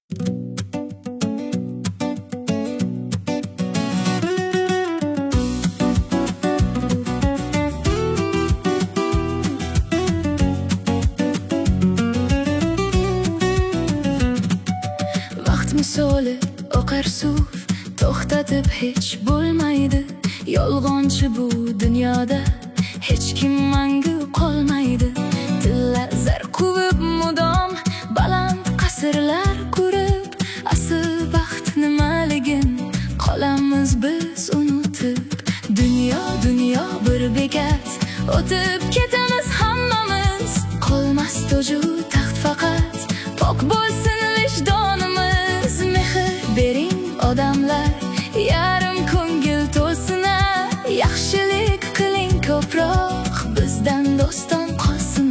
Vaqt misoli oqar suv, to'xtatib hech bo'lmaydi. Yolg'onchi bu dunyoda hech kim mangu qolmaydi. Tilla zar quvib mudom baland qasrlar qurib, asl baxt nimaligin qolamiz biz unutib. Dunyo bir bekat, o'tib ketamiz hammamiz. Qolmas to'ju taxt, faqat pok bo'lsin vijdonimiz. Mehr bering odamlar, yarim ko'ngil to'lsin. Yaxshilik qiling ko'proq, bizdan doston qolsin.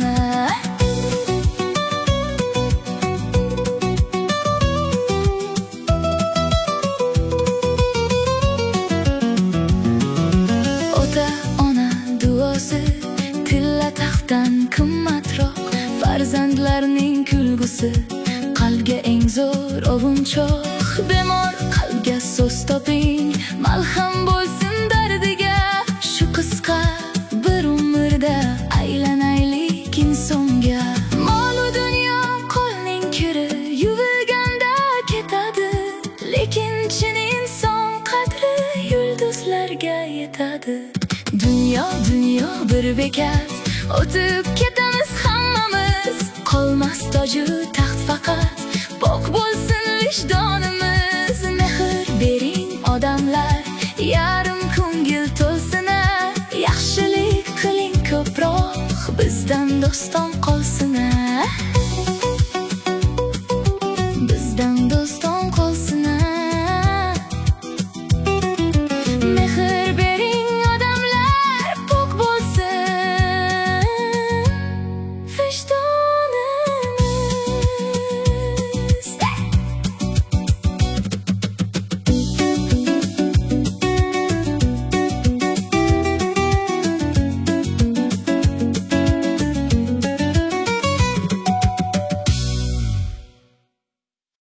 Ota ona duosi tilla taxtdan qimmatroq. Farzandlarning kulgusi qalbga eng zo'r ovunchoq. Bemor qalbga so'z toping, malham bo'lsin dardiga. Shu qisqa bir umrda aylanaylik insonga. Mol dunyo qo'lning kiri yuvilganda ketadi, lekin chin inson qadri yulduzlarga yetadi. Dunyo bir bekat, o'tib ketamiz hammamiz. Qolmas toju taxt, faqat pok bo'lsin vijdonimiz. Mehr bering odamlar, yarim ko'ngil to'lsin. Yaxshilik qiling ko'proq, bizdan doston qolsin. Bizdan doston